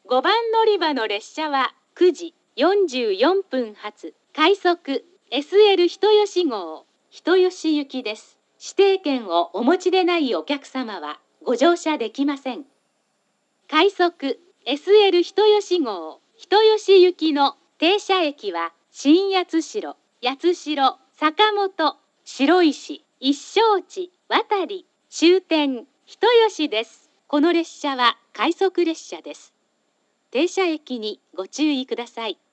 5番乗り場の列車は9時44分発、快速 SL 人吉号、人吉行きです。指定券をお持ちでないお客様はご乗車できません。快速 SL 人吉号、人吉行きの停車駅は新八代、八代、坂本、白石、一升地、渡り、終点、人吉です。この列車は快速列車です。停車駅にご注意ください。